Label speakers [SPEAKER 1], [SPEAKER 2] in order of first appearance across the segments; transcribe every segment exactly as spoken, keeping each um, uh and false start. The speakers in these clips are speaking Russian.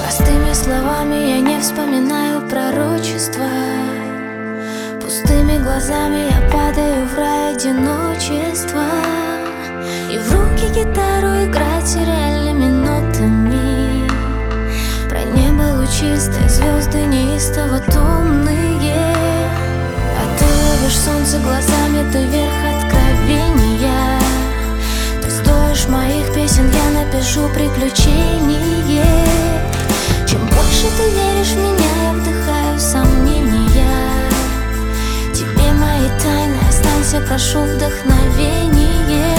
[SPEAKER 1] Простыми словами я не вспоминаю пророчества. Пустыми глазами я падаю в рай одиночества. И в руки гитару играть реальными нотами. Про небо лучистые, звезды неистово томные. А ты ловишь солнце глазами, ты верх откровения. Ты стоишь моих песен, я напишу приключение. Чем больше ты веришь в меня, я вдыхаю сомнения. Тебе мои тайны, останься, прошу, вдохновение.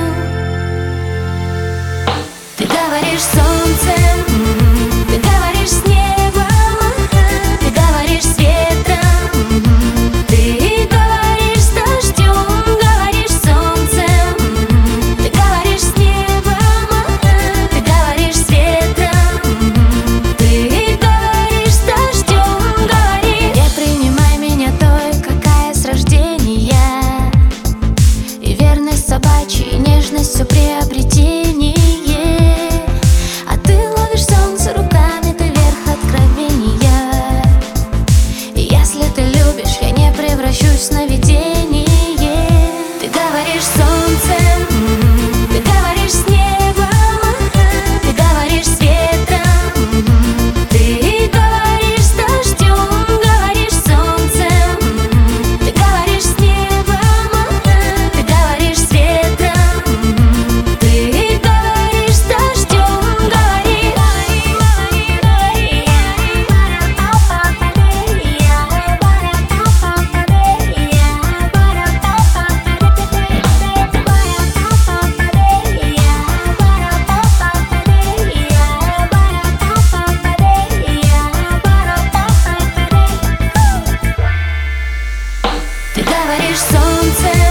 [SPEAKER 1] Ты говоришь солнцем, ты говоришь с небом, ты говоришь с ветром, ты говоришь с дождем, говоришь с солнцем, ты говоришь с небом, ты говоришь с ветром, ты говоришь с дождем, говоришь. Не принимай меня той, какая с рождения, и верность собачья, и нежность все приобретение. Превращусь в сновидение. Ты говоришь солнцем, ты говоришь с небом, ты говоришь с ветром, ты говоришь с дождем, говоришь с солнцем, ты говоришь с небом, ты говоришь с ветром, ты говоришь с дождем, говоришь. Ты говоришь солнце.